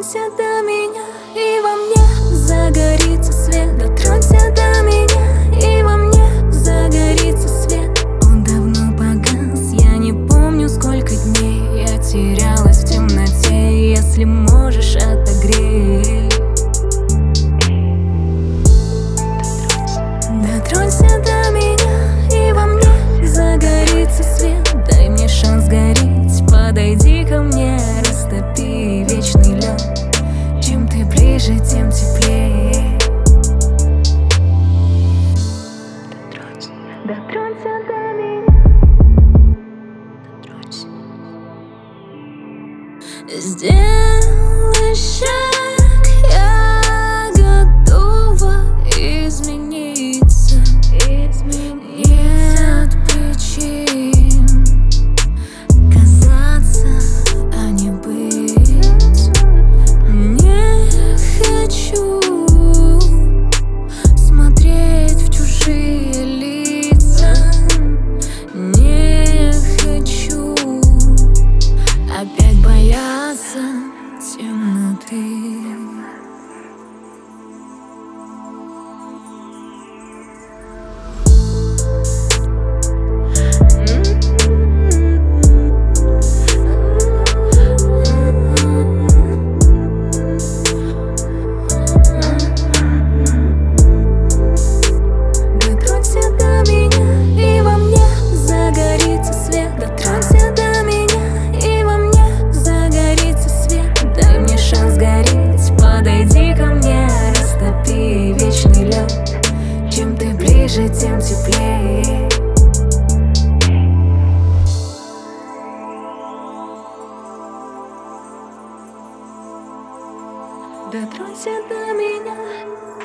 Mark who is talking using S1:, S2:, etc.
S1: Дотронься до меня, и во мне загорится свет. Дотронься до меня, и во мне загорится свет. Он давно погас, я не помню, сколько дней я терялась в темноте. Если можешь, отогрей. Дотронься до меня, и во мне загорится свет. Дай мне шанс гореть, подойди ко мне, растопи вечный лед. Чем ты ближе, тем теплее. Дотронься до меня. Дотронься. Сделай шаг, я готова измениться. Нет причин казаться, а не быть. Не хочу смотреть в чужие лица. Не хочу опять бояться темноты. Чем ты ближе, тем теплее. Дотронься до меня.